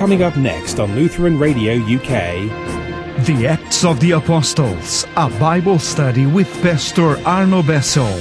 Coming up next on Lutheran Radio UK. The Acts of the Apostles, a Bible study with Pastor Arno Bessel.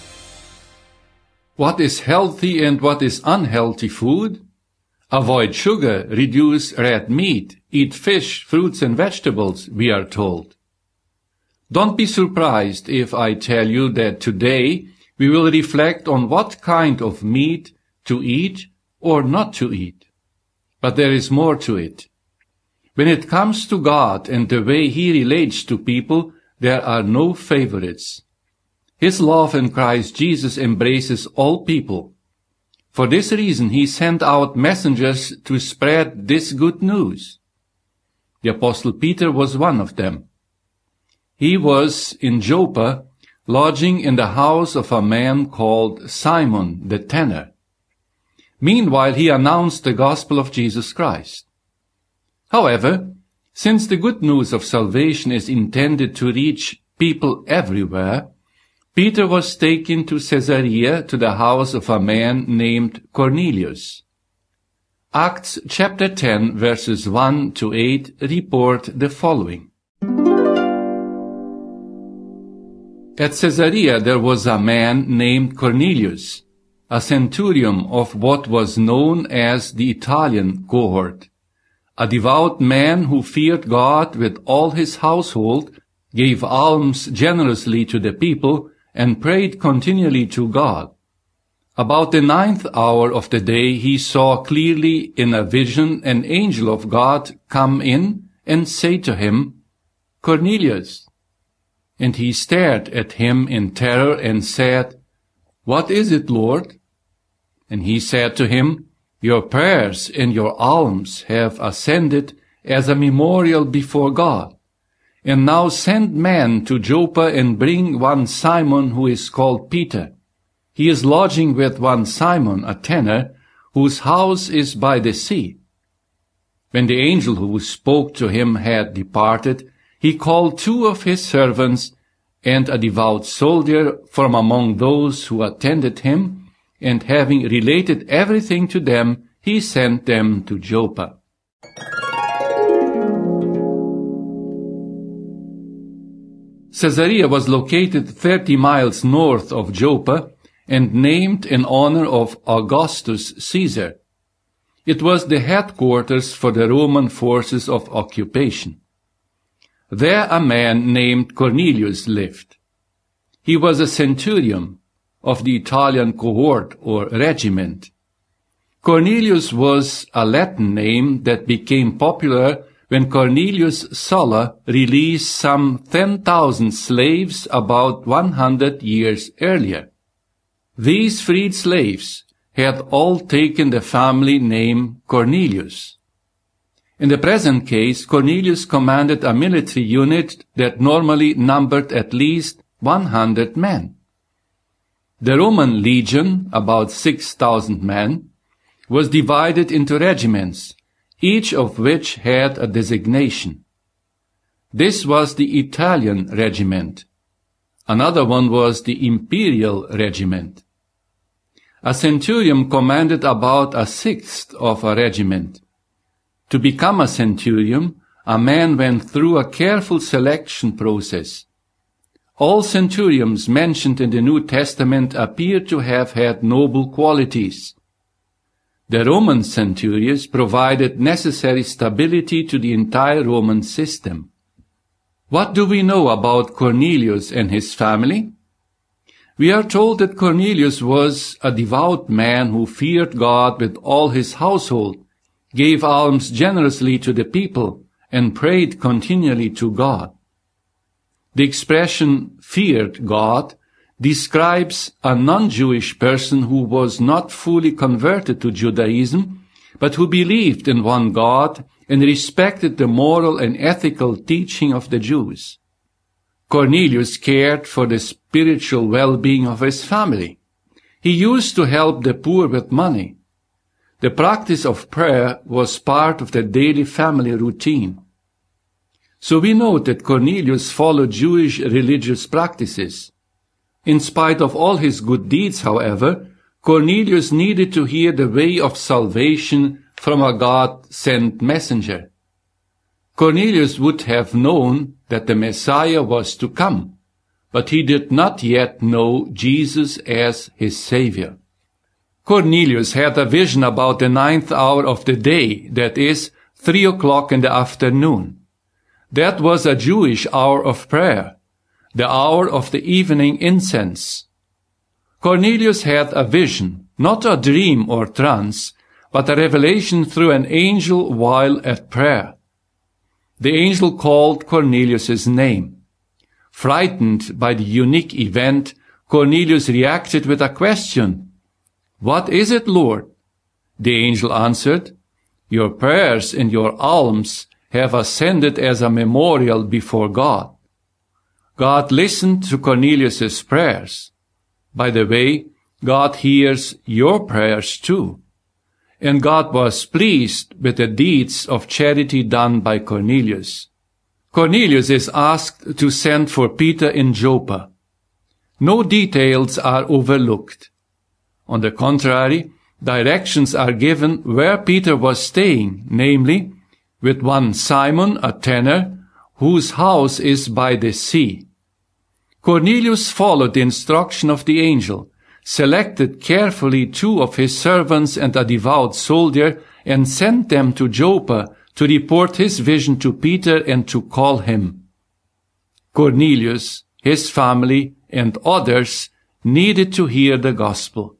What is healthy and what is unhealthy food? Avoid sugar, reduce red meat, eat fish, fruits and vegetables, we are told. Don't be surprised if I tell you that today we will reflect on what kind of meat to eat or not to eat. But there is more to it. When it comes to God and the way He relates to people, there are no favorites. His love in Christ Jesus embraces all people. For this reason, He sent out messengers to spread this good news. The Apostle Peter was one of them. He was in Joppa, lodging in the house of a man called Simon the tanner. Meanwhile, he announced the gospel of Jesus Christ. However, since the good news of salvation is intended to reach people everywhere, Peter was taken to Caesarea to the house of a man named Cornelius. Acts chapter 10 verses 1 to 8 report the following. At Caesarea there was a man named Cornelius, a centurion of what was known as the Italian cohort, a devout man who feared God with all his household, gave alms generously to the people, and prayed continually to God. About the 9th hour of the day he saw clearly in a vision an angel of God come in and say to him, "Cornelius." And he stared at him in terror and said, "What is it, Lord?" And he said to him, "Your prayers and your alms have ascended as a memorial before God. And now send men to Joppa and bring one Simon who is called Peter. He is lodging with one Simon, a tanner, whose house is by the sea." When the angel who spoke to him had departed, he called 2 of his servants and a devout soldier from among those who attended him, and having related everything to them, he sent them to Joppa. Caesarea was located 30 miles north of Joppa and named in honor of Augustus Caesar. It was the headquarters for the Roman forces of occupation. There a man named Cornelius lived. He was a centurion of the Italian cohort or regiment. Cornelius was a Latin name that became popular when Cornelius Sulla released some 10,000 slaves about 100 years earlier. These freed slaves had all taken the family name Cornelius. In the present case, Cornelius commanded a military unit that normally numbered at least 100 men. The Roman legion, about 6,000 men, was divided into regiments, each of which had a designation. This was the Italian regiment. Another one was the Imperial regiment. A centurion commanded about 1/6 of a regiment. To become a centurion, a man went through a careful selection process. All centurions mentioned in the New Testament appear to have had noble qualities. The Roman centurions provided necessary stability to the entire Roman system. What do we know about Cornelius and his family? We are told that Cornelius was a devout man who feared God with all his household, gave alms generously to the people, and prayed continually to God. The expression "feared God" describes a non-Jewish person who was not fully converted to Judaism, but who believed in one God and respected the moral and ethical teaching of the Jews. Cornelius cared for the spiritual well-being of his family. He used to help the poor with money. The practice of prayer was part of the daily family routine. So we note that Cornelius followed Jewish religious practices. In spite of all his good deeds, however, Cornelius needed to hear the way of salvation from a God-sent messenger. Cornelius would have known that the Messiah was to come, but he did not yet know Jesus as his Savior. Cornelius had a vision about the 9th hour of the day, that is, 3 o'clock in the afternoon. That was a Jewish hour of prayer, the hour of the evening incense. Cornelius had a vision, not a dream or trance, but a revelation through an angel while at prayer. The angel called Cornelius' name. Frightened by the unique event, Cornelius reacted with a question. "What is it, Lord?" The angel answered, "Your prayers and your alms have ascended as a memorial before God." God listened to Cornelius' prayers. By the way, God hears your prayers too. And God was pleased with the deeds of charity done by Cornelius. Cornelius is asked to send for Peter in Joppa. No details are overlooked. On the contrary, directions are given where Peter was staying, namely, with one Simon, a tanner, whose house is by the sea. Cornelius followed the instruction of the angel, selected carefully 2 of his servants and a devout soldier, and sent them to Joppa to report his vision to Peter and to call him. Cornelius, his family, and others needed to hear the gospel.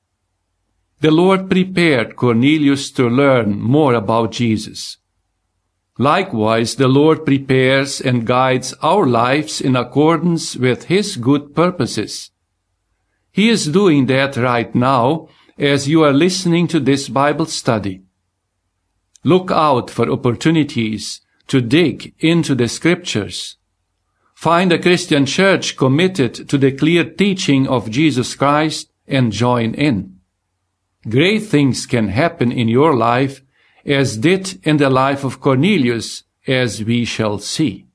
The Lord prepared Cornelius to learn more about Jesus. Likewise, the Lord prepares and guides our lives in accordance with His good purposes. He is doing that right now as you are listening to this Bible study. Look out for opportunities to dig into the Scriptures. Find a Christian church committed to the clear teaching of Jesus Christ and join in. Great things can happen in your life, as did in the life of Cornelius, as we shall see.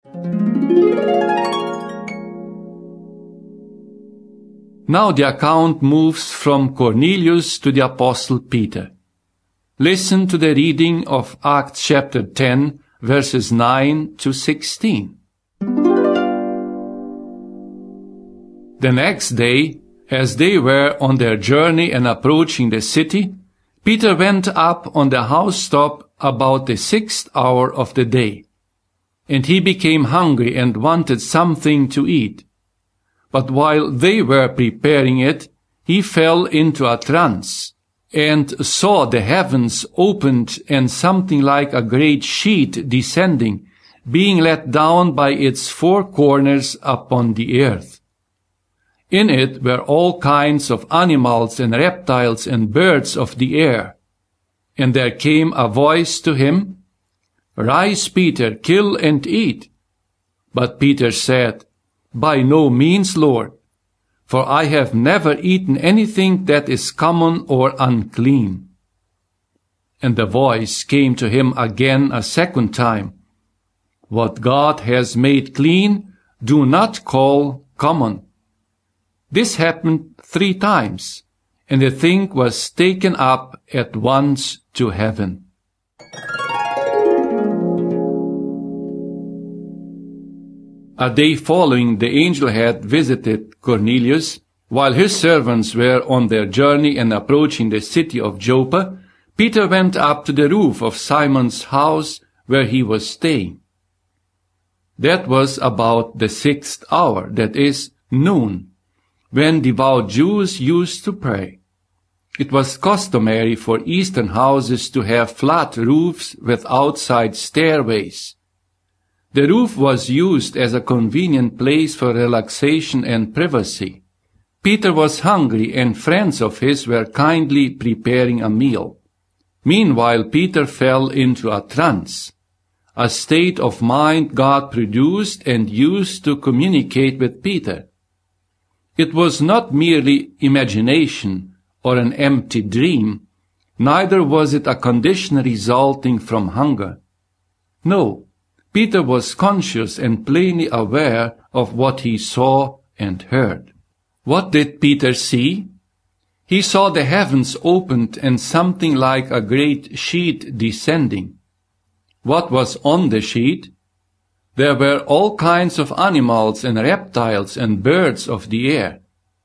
Now the account moves from Cornelius to the Apostle Peter. Listen to the reading of Acts chapter 10, verses 9 to 16. The next day, as they were on their journey and approaching the city, Peter went up on the housetop about the 6th hour of the day. And he became hungry and wanted something to eat. But while they were preparing it, he fell into a trance, and saw the heavens opened and something like a great sheet descending, being let down by its 4 corners upon the earth. In it were all kinds of animals and reptiles and birds of the air. And there came a voice to him, "Rise, Peter, kill and eat." But Peter said, "By no means, Lord, for I have never eaten anything that is common or unclean." And the voice came to him again a second time, "What God has made clean, do not call common." This happened 3 times, and the thing was taken up at once to heaven. A day following, the angel had visited Cornelius. While his servants were on their journey and approaching the city of Joppa, Peter went up to the roof of Simon's house where he was staying. That was about the 6th hour, that is, noon, when devout Jews used to pray. It was customary for Eastern houses to have flat roofs with outside stairways. The roof was used as a convenient place for relaxation and privacy. Peter was hungry, and friends of his were kindly preparing a meal. Meanwhile, Peter fell into a trance, a state of mind God produced and used to communicate with Peter. It was not merely imagination or an empty dream, neither was it a condition resulting from hunger. No, Peter was conscious and plainly aware of what he saw and heard. What did Peter see? He saw the heavens opened and something like a great sheet descending. What was on the sheet? There were all kinds of animals and reptiles and birds of the air.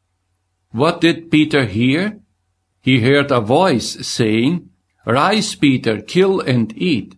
What did Peter hear? He heard a voice saying, "Rise, Peter, kill and eat."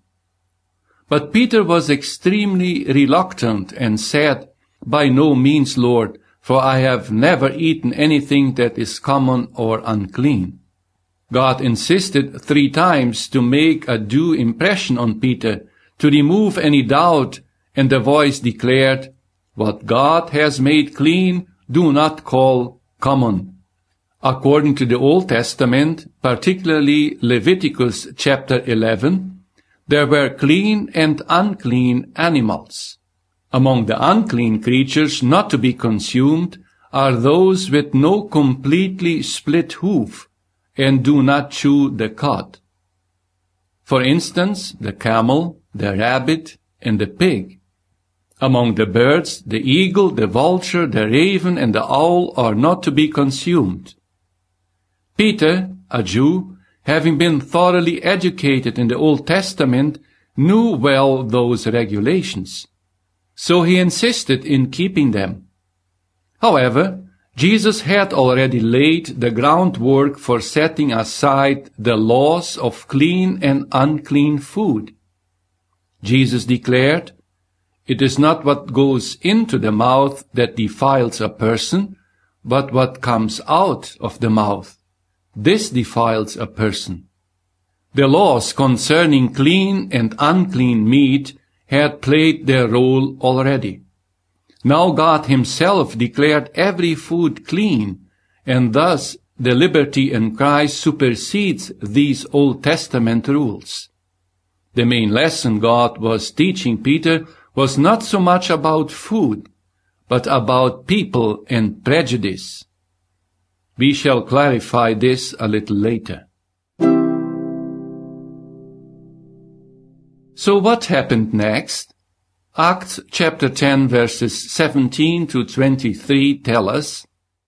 But Peter was extremely reluctant and said, "By no means, Lord, for I have never eaten anything that is common or unclean." God insisted 3 times to make a due impression on Peter, to remove any doubt, and the voice declared, "What God has made clean, do not call common." According to the Old Testament, particularly Leviticus chapter 11, there were clean and unclean animals. Among the unclean creatures not to be consumed are those with no completely split hoof and do not chew the cud. For instance, the camel, the rabbit, and the pig. Among the birds, the eagle, the vulture, the raven, and the owl are not to be consumed. Peter, a Jew, having been thoroughly educated in the Old Testament, knew well those regulations. So he insisted in keeping them. However, Jesus had already laid the groundwork for setting aside the laws of clean and unclean food. Jesus declared, "It is not what goes into the mouth that defiles a person, but what comes out of the mouth. This defiles a person." The laws concerning clean and unclean meat had played their role already. Now God himself declared every food clean, and thus the liberty in Christ supersedes these Old Testament rules. The main lesson God was teaching Peter was not so much about food, but about people and prejudice. We shall clarify this a little later. So what happened next? Acts chapter 10 verses 17 to 23 tell us,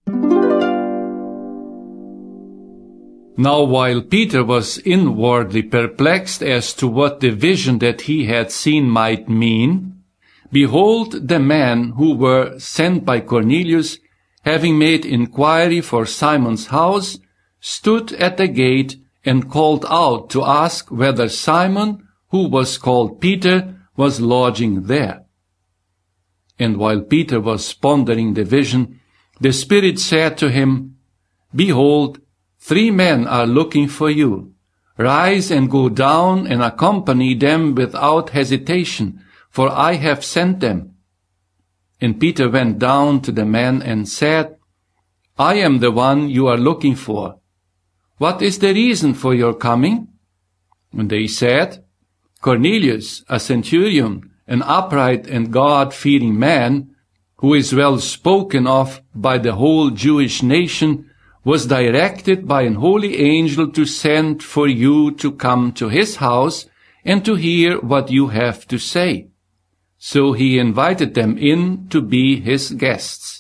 "Now while Peter was inwardly perplexed as to what the vision that he had seen might mean, behold, the men who were sent by Cornelius, having made inquiry for Simon's house, stood at the gate and called out to ask whether Simon, who was called Peter, was lodging there. And while Peter was pondering the vision, the Spirit said to him, Behold, 3 men are looking for you. Rise and go down and accompany them without hesitation, for I have sent them." And Peter went down to the men and said, "I am the one you are looking for. What is the reason for your coming?" And they said, "Cornelius, a centurion, an upright and God-fearing man, who is well spoken of by the whole Jewish nation, was directed by an holy angel to send for you to come to his house and to hear what you have to say." So he invited them in to be his guests.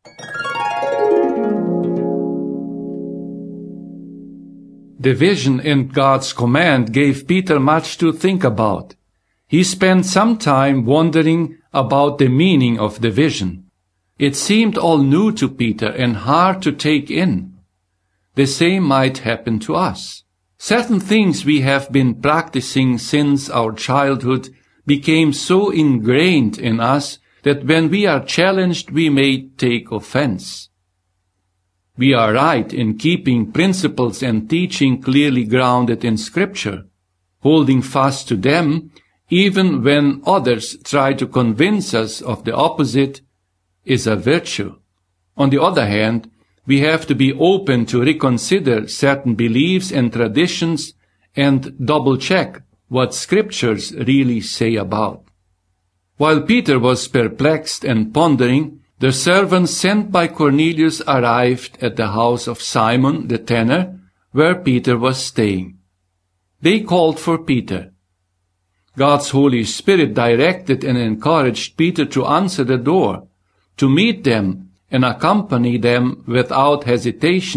The vision and God's command gave Peter much to think about. He spent some time wondering about the meaning of the vision. It seemed all new to Peter and hard to take in. The same might happen to us. Certain things we have been practicing since our childhood became so ingrained in us that when we are challenged we may take offense. We are right in keeping principles and teaching clearly grounded in Scripture, holding fast to them even when others try to convince us of the opposite is a virtue. On the other hand, we have to be open to reconsider certain beliefs and traditions and double-check what Scriptures really say about. While Peter was perplexed and pondering, the servants sent by Cornelius arrived at the house of Simon the tanner, where Peter was staying. They called for Peter. God's Holy Spirit directed and encouraged Peter to answer the door, to meet them and accompany them without hesitation,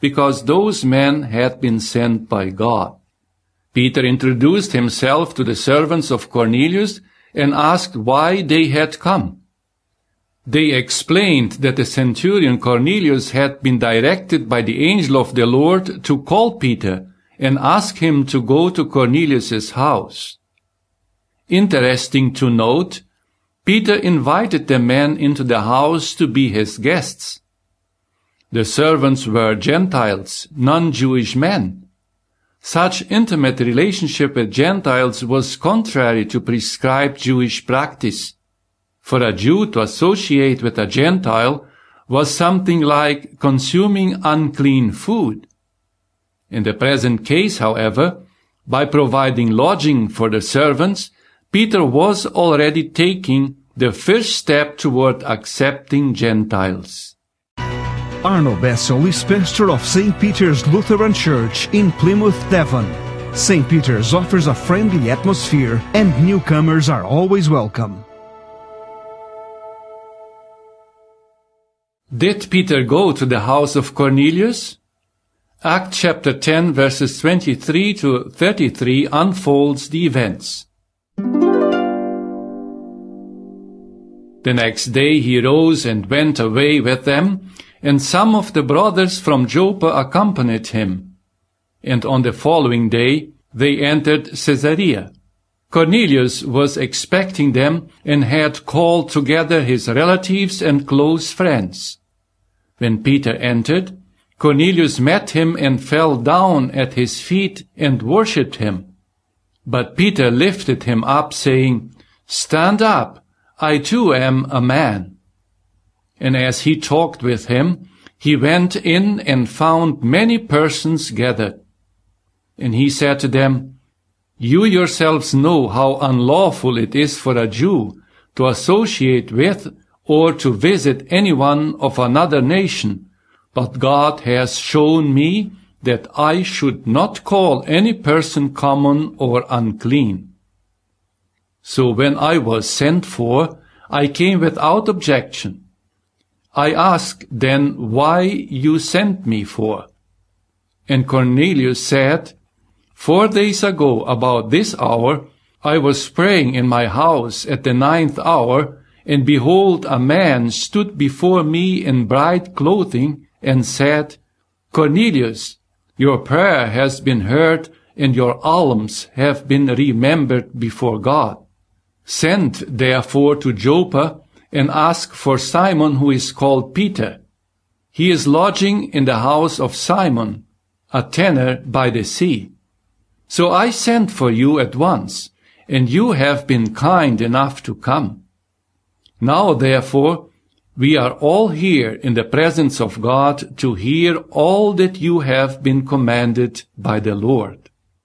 because those men had been sent by God. Peter introduced himself to the servants of Cornelius and asked why they had come. They explained that the centurion Cornelius had been directed by the angel of the Lord to call Peter and ask him to go to Cornelius' house. Interesting to note, Peter invited the men into the house to be his guests. The servants were Gentiles, non-Jewish men. Such intimate relationship with Gentiles was contrary to prescribed Jewish practice. For a Jew to associate with a Gentile was something like consuming unclean food. In the present case, however, by providing lodging for the servants, Peter was already taking the first step toward accepting Gentiles. Arno Bessel is pastor of St. Peter's Lutheran Church in Plymouth, Devon. St. Peter's offers a friendly atmosphere and newcomers are always welcome. Did Peter go to the house of Cornelius? Acts chapter 10 verses 23 to 33 unfolds the events. The next day he rose and went away with them, and some of the brothers from Joppa accompanied him. And on the following day they entered Caesarea. Cornelius was expecting them and had called together his relatives and close friends. When Peter entered, Cornelius met him and fell down at his feet and worshipped him. But Peter lifted him up, saying, "Stand up, I too am a man." And as he talked with him, he went in and found many persons gathered. And he said to them, "You yourselves know how unlawful it is for a Jew to associate with or to visit anyone of another nation, but God has shown me that I should not call any person common or unclean. So when I was sent for, I came without objection. I asked then why you sent me for. And Cornelius said, 4 days ago, about this hour, I was praying in my house at the 9th hour, and behold, a man stood before me in bright clothing and said, Cornelius, your prayer has been heard, and your alms have been remembered before God. Send therefore to Joppa and ask for Simon, who is called Peter. He is lodging in the house of Simon, a tanner by the sea. So I sent for you at once, and you have been kind enough to come. Now therefore, we are all here in the presence of God to hear all that you have been commanded by the Lord."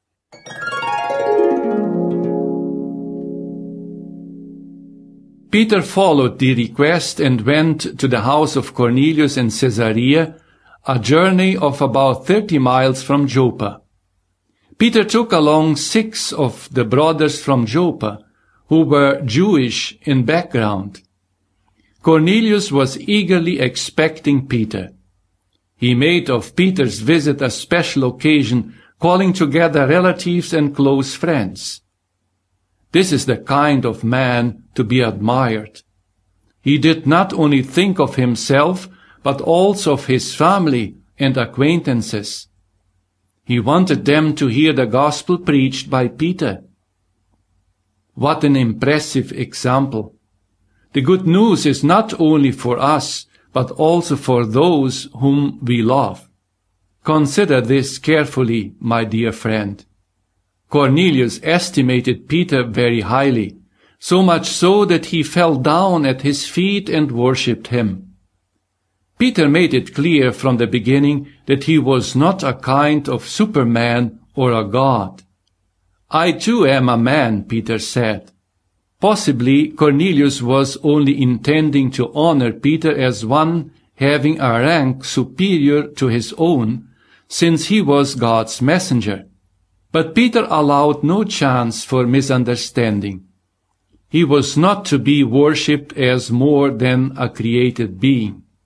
Peter followed the request and went to the house of Cornelius in Caesarea, a journey of about 30 miles from Joppa. Peter took along 6 of the brothers from Joppa, who were Jewish in background. Cornelius was eagerly expecting Peter. He made of Peter's visit a special occasion, calling together relatives and close friends. This is the kind of man to be admired. He did not only think of himself, but also of his family and acquaintances. He wanted them to hear the gospel preached by Peter. What an impressive example! The good news is not only for us, but also for those whom we love. Consider this carefully, my dear friend. Cornelius estimated Peter very highly, so much so that he fell down at his feet and worshipped him. Peter made it clear from the beginning that he was not a kind of superman or a god. I too am a man, Peter said. Possibly Cornelius was only intending to honor Peter as one having a rank superior to his own, since he was God's messenger. But Peter allowed no chance for misunderstanding. He was not to be worshipped as more than a created being.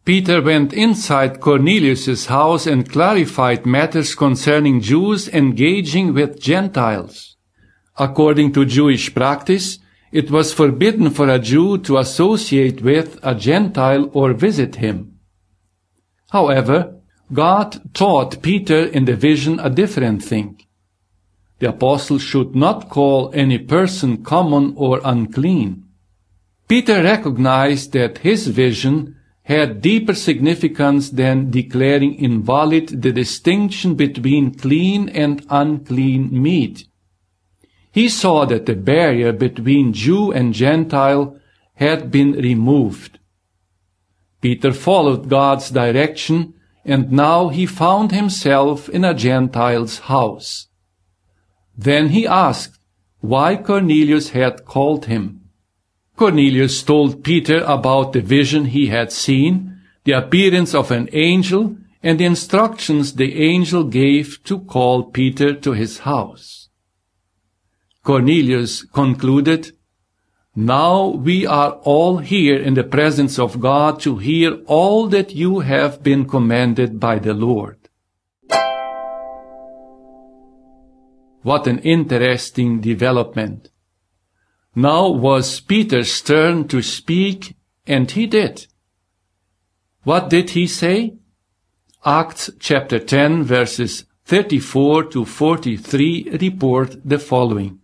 Peter went inside Cornelius' house and clarified matters concerning Jews engaging with Gentiles. According to Jewish practice, it was forbidden for a Jew to associate with a Gentile or visit him. However, God taught Peter in the vision a different thing. The apostle should not call any person common or unclean. Peter recognized that his vision had deeper significance than declaring invalid the distinction between clean and unclean meat. He saw that the barrier between Jew and Gentile had been removed. Peter followed God's direction, and now he found himself in a Gentile's house. Then he asked why Cornelius had called him. Cornelius told Peter about the vision he had seen, the appearance of an angel, and the instructions the angel gave to call Peter to his house. Cornelius concluded, "Now we are all here in the presence of God to hear all that you have been commanded by the Lord." What an interesting development. Now was Peter's turn to speak, and he did. What did he say? Acts chapter 10 verses 34 to 43 report the following.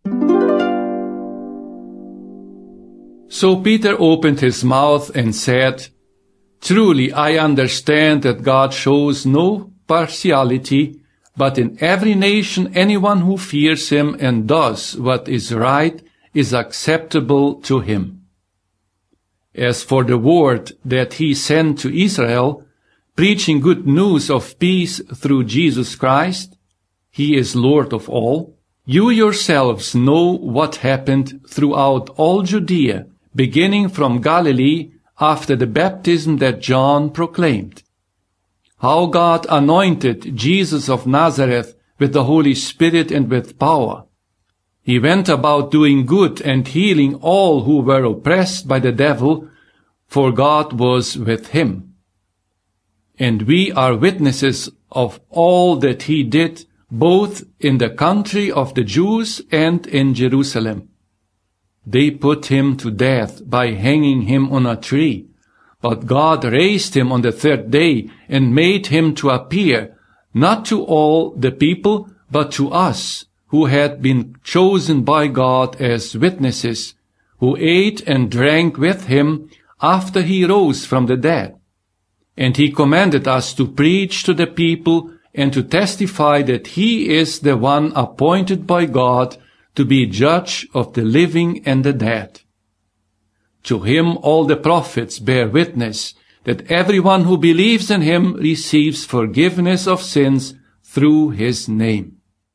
So Peter opened his mouth and said, "Truly I understand that God shows no partiality, but in every nation anyone who fears him and does what is right is acceptable to him. As for the word that he sent to Israel, preaching good news of peace through Jesus Christ, he is Lord of all, you yourselves know what happened throughout all Judea, beginning from Galilee after the baptism that John proclaimed. How God anointed Jesus of Nazareth with the Holy Spirit and with power. He went about doing good and healing all who were oppressed by the devil, for God was with him. And we are witnesses of all that he did, both in the country of the Jews and in Jerusalem. They put him to death by hanging him on a tree, but God raised him on the third day and made him to appear, not to all the people, but to us, who had been chosen by God as witnesses, who ate and drank with him after he rose from the dead. And he commanded us to preach to the people and to testify that he is the one appointed by God to be judge of the living and the dead. To him all the prophets bear witness that everyone who believes in him receives forgiveness of sins through his name."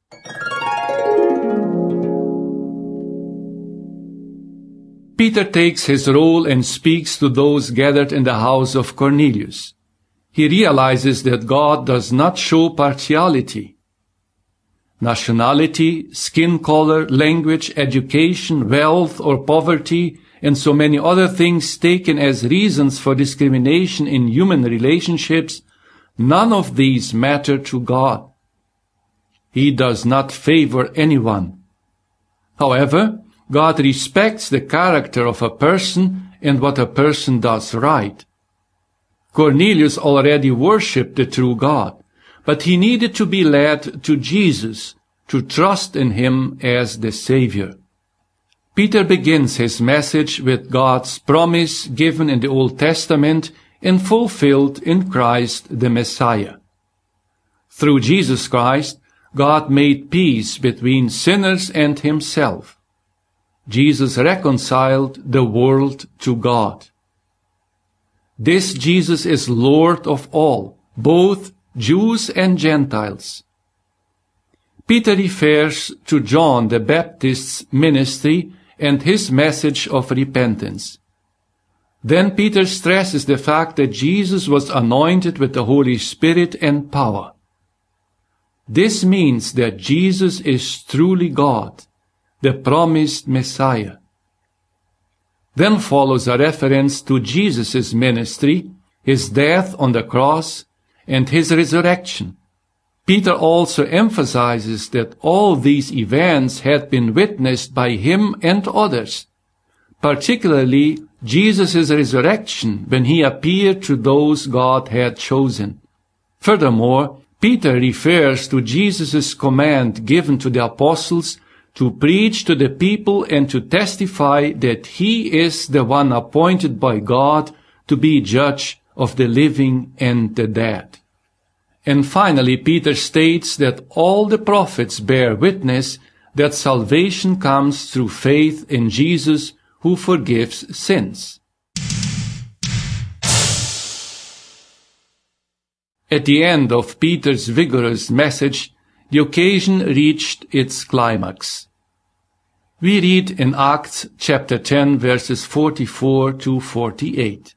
Peter takes his role and speaks to those gathered in the house of Cornelius. He realizes that God does not show partiality. Nationality, skin color, language, education, wealth, or poverty, and so many other things taken as reasons for discrimination in human relationships, none of these matter to God. He does not favor anyone. However, God respects the character of a person and what a person does right. Cornelius already worshipped the true God, but he needed to be led to Jesus, to trust in him as the Savior. Peter begins his message with God's promise given in the Old Testament and fulfilled in Christ the Messiah. Through Jesus Christ, God made peace between sinners and himself. Jesus reconciled the world to God. This Jesus is Lord of all, both Jews and Gentiles. Peter refers to John the Baptist's ministry and his message of repentance. Then Peter stresses the fact that Jesus was anointed with the Holy Spirit and power. This means that Jesus is truly God, the promised Messiah. Then follows a reference to Jesus' ministry his death on the cross, and his resurrection. Peter also emphasizes that all these events had been witnessed by him and others, particularly Jesus' resurrection when he appeared to those God had chosen. Furthermore, Peter refers to Jesus' command given to the apostles to preach to the people and to testify that he is the one appointed by God to be judge of the living and the dead. And finally, Peter states that all the prophets bear witness that salvation comes through faith in Jesus, who forgives sins. At the end of Peter's vigorous message, the occasion reached its climax. We read in Acts chapter 10, verses 44 to 48.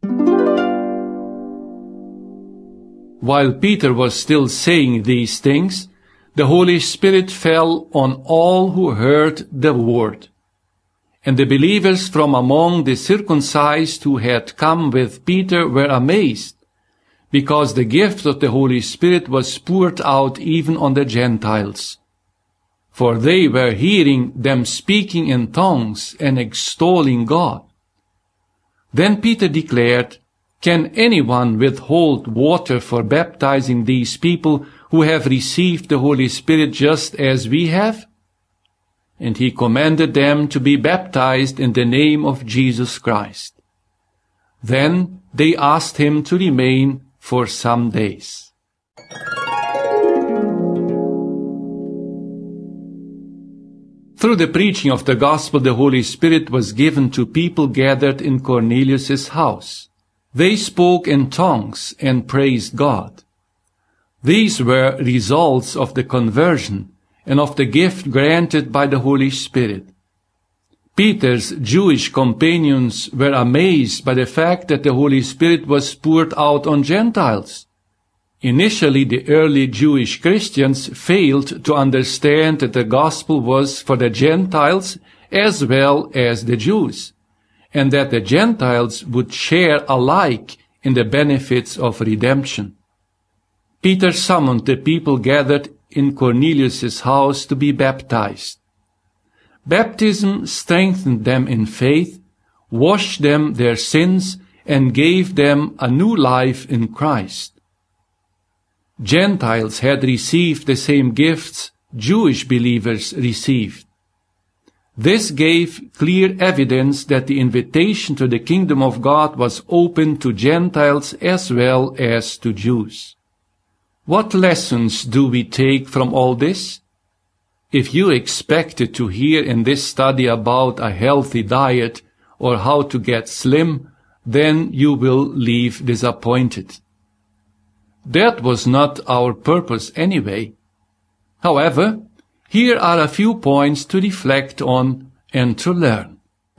While Peter was still saying these things, the Holy Spirit fell on all who heard the word. And the believers from among the circumcised who had come with Peter were amazed, because the gift of the Holy Spirit was poured out even on the Gentiles. For they were hearing them speaking in tongues and extolling God. Then Peter declared, "Can anyone withhold water for baptizing these people who have received the Holy Spirit just as we have?" And he commanded them to be baptized in the name of Jesus Christ. Then they asked him to remain for some days. Through the preaching of the gospel, the Holy Spirit was given to people gathered in Cornelius' house. They spoke in tongues and praised God. These were results of the conversion and of the gift granted by the Holy Spirit. Peter's Jewish companions were amazed by the fact that the Holy Spirit was poured out on Gentiles. Initially, the early Jewish Christians failed to understand that the gospel was for the Gentiles as well as the Jews, and that the Gentiles would share alike in the benefits of redemption. Peter summoned the people gathered in Cornelius' house to be baptized. Baptism strengthened them in faith, washed them their sins, and gave them a new life in Christ. Gentiles had received the same gifts Jewish believers received. This gave clear evidence that the invitation to the kingdom of God was open to Gentiles as well as to Jews. What lessons do we take from all this? If you expected to hear in this study about a healthy diet or how to get slim, then you will leave disappointed. That was not our purpose anyway. However, here are a few points to reflect on and to learn.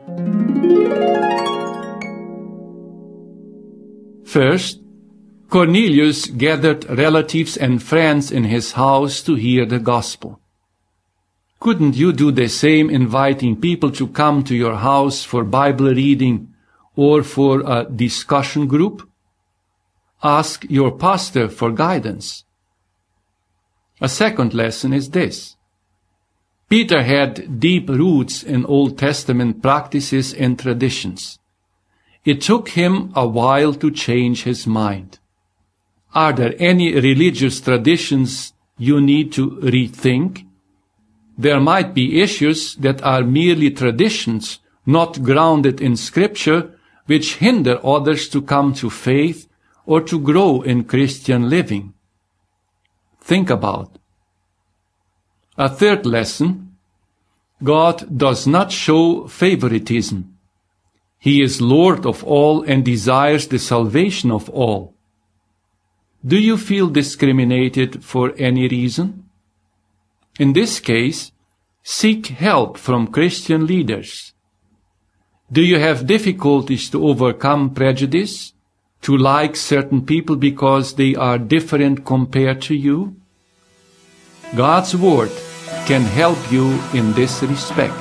First, Cornelius gathered relatives and friends in his house to hear the gospel. Couldn't you do the same, inviting people to come to your house for Bible reading or for a discussion group? Ask your pastor for guidance. A second lesson is this. Peter had deep roots in Old Testament practices and traditions. It took him a while to change his mind. Are there any religious traditions you need to rethink? There might be issues that are merely traditions, not grounded in Scripture, which hinder others to come to faith or to grow in Christian living. Think about. A third lesson. God does not show favoritism. He is Lord of all and desires the salvation of all. Do you feel discriminated for any reason? In this case, seek help from Christian leaders. Do you have difficulties to overcome prejudice, to like certain people because they are different compared to you? God's Word can help you in this respect.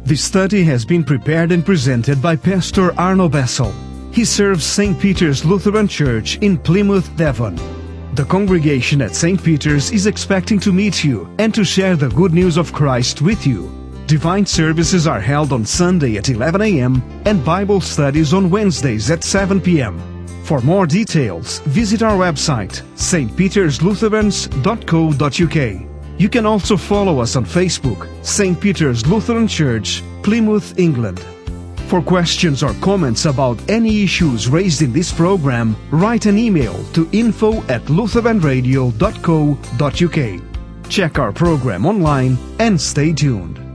This study has been prepared and presented by Pastor Arno Bessel. He serves St. Peter's Lutheran Church in Plymouth, Devon. The congregation at St. Peter's is expecting to meet you and to share the good news of Christ with you. Divine services are held on Sunday at 11 a.m. and Bible studies on Wednesdays at 7 p.m. For more details, visit our website, stpeterslutherans.co.uk. You can also follow us on Facebook, St. Peter's Lutheran Church, Plymouth, England. For questions or comments about any issues raised in this program, write an email to info@lutheranradio.co.uk. Check our program online and stay tuned.